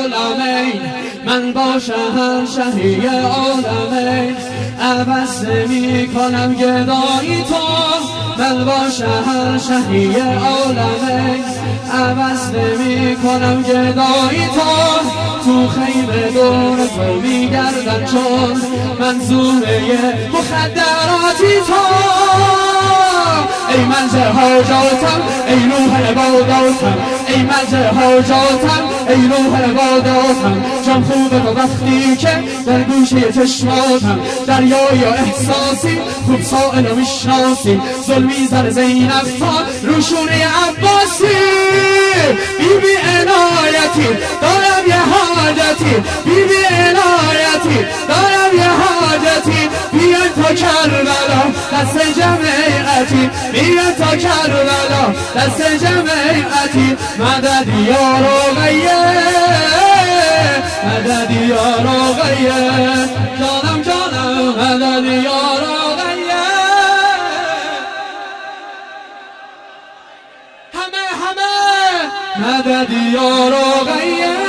عالمین من با شهنشهی عالمین عوض نمی کنم گدایی تو من با شهنشهی عالمین عوض نمی کنم گدایی تو خیمه دور تو میگردن چون منظومه مخدراتی تو ای منزل حاجاتم ای روح عباداتم ای منزل حاجاتم ای روح عباداتم جان خوبه تو وقتی که در گوشه چشماتم دریای احساسی خوب سائل و میشناسی ظلمی زر زینب تا روشونه عباسی بیبی عنایتی دارم یه حاجتی بیبی عنایتی دارم یه حاجتی بیان تا کربلا دست جمعیتی بیان تا کربلا دست جمعیتی مدد یا رقیه مدد یا رقیه جانم جانم مدد یا رقیه همه مدد یا رقیه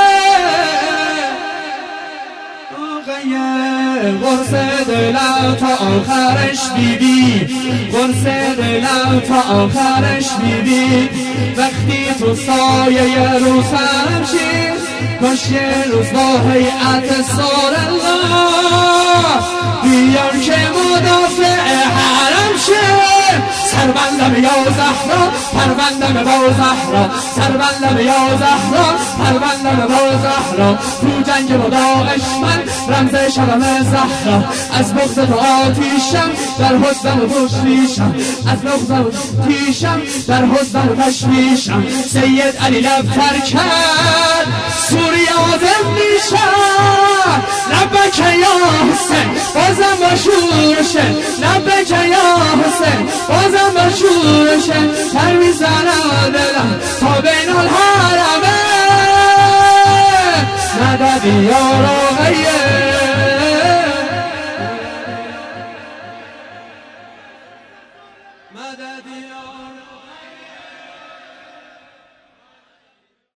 قرص دلم تا آخرش بیبی قرص دلم تا آخرش بیبی وقتی تو سایه رو سرم شیر کاش یه روز با هیئت سال الله بیان که مدافع حرم شه سربندم یا زهرا پروندم با زهرا سربندم یا زهرا پروندم با زهرا تو جنگ با داعش من رمز شبم زهرا از بغض تو آتیشم در حسن و تشویشم از بغض و تیشم در حسن و تشویشم سید علی لبتر کرد سوریه آدم میشم لبک یا حسین بازم باشورشه لبک یا حسین بازم باشورشه پر میزنم دلم تا بین الحرمه مدد یا رقیه مدد یا